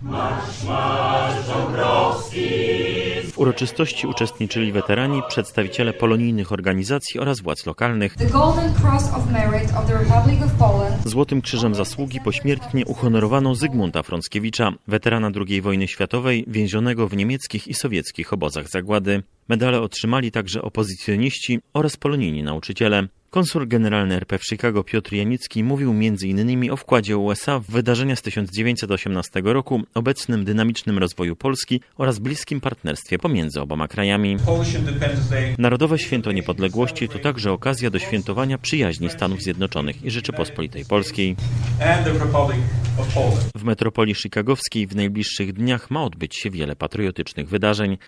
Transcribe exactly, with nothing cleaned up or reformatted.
W uroczystości uczestniczyli weterani, przedstawiciele polonijnych organizacji oraz władz lokalnych. Złotym Krzyżem Zasługi pośmiertnie uhonorowano Zygmunta Frąckiewicza, weterana drugiej wojny światowej, więzionego w niemieckich i sowieckich obozach zagłady. Medale otrzymali także opozycjoniści oraz polonijni nauczyciele. Konsul generalny R P w Chicago Piotr Janicki mówił między innymi o wkładzie U S A w wydarzenia z tysiąc dziewięćset osiemnastego roku, obecnym dynamicznym rozwoju Polski oraz bliskim partnerstwie pomiędzy oboma krajami. Narodowe Święto Niepodległości to także okazja do świętowania przyjaźni Stanów Zjednoczonych i Rzeczypospolitej Polskiej. W metropolii chicagowskiej w najbliższych dniach ma odbyć się wiele patriotycznych wydarzeń.